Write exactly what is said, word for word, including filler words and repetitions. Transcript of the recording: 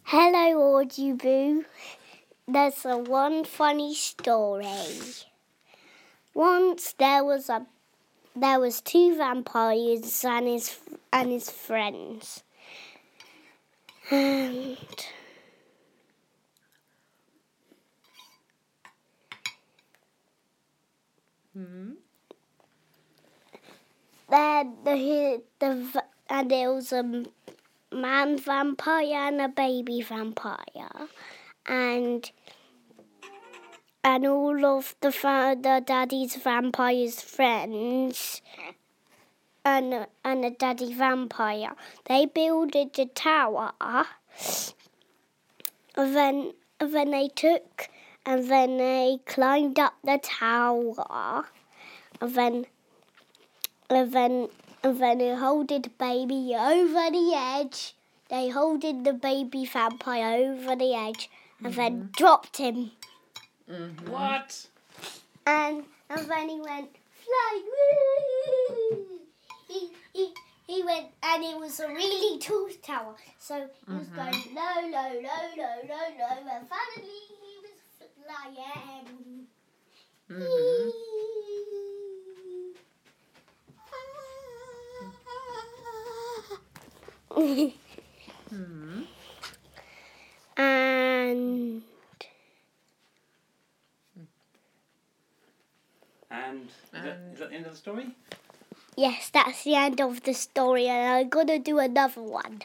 Hello, Auduboo. There's a one funny story. Once there was a there was two vampires and his and his friends, and Hmm. then the the and there was a man vampire and a baby vampire, and. And all of the, the daddy's vampire's friends and and the daddy vampire, they builded the tower. And then and then they took and then they climbed up the tower. And then and then and then they holded the baby over the edge. They holded the baby vampire over the edge and mm-hmm. then dropped him. Mm-hmm. What? And and then he went flying. He he he went, and it was a really tall tower. So he was mm-hmm. going low, low, low, low, low, low, and finally he was flying. Mm-hmm. mm-hmm. And. And is that, is that the end of the story? Yes, that's the end of the story, and I'm going to do another one.